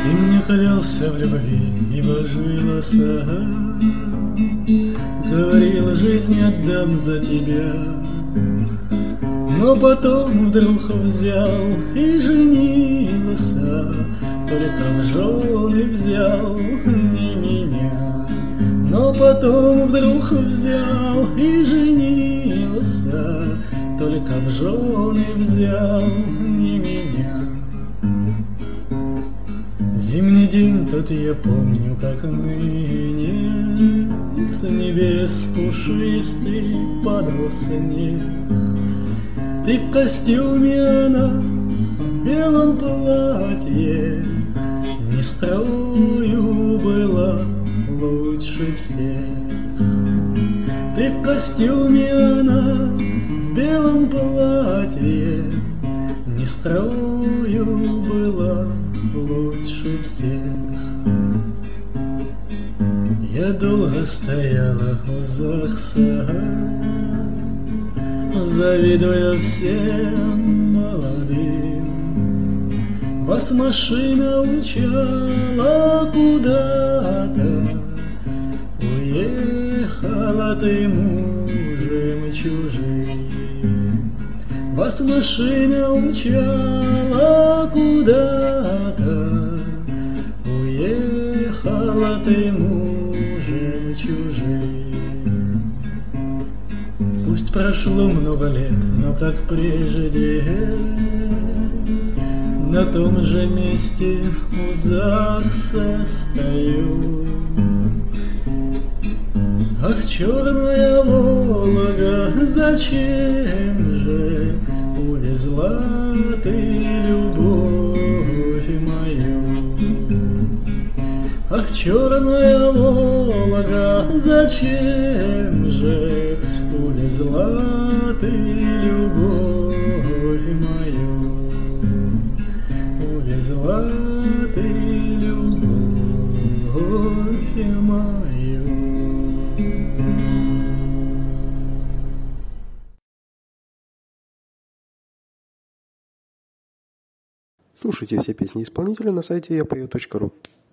Ты мне клялся в любви и божился, говорил, жизнь отдам за тебя. Но потом вдруг взял и женился, только в жены взял не меня. Но потом вдруг взял и женился, только в жены взял не меня. Зимний день тот я помню, как ныне, с небес пушистый падал снег. Ты в костюме, она в белом платье, не строю была лучше всех. Ты в костюме, она в белом платье, не строю была лучше всех. Я долго стояла у ЗАГСа, завидуя всем молодым. Вас машина умчала куда-то, уехала ты мужем чужим. Вас машина умчала куда-то, уехала ты мужем чужим. Пусть прошло много лет, но как прежде, на том же месте у ЗАГСа стою. Ах, черная Волга, зачем же увезла ты любовь мою? Ах, черная Волга, зачем же увезла ты любовь мою? Увезла ты любовь мою. Слушайте все песни исполнителя на сайте yapою.ru.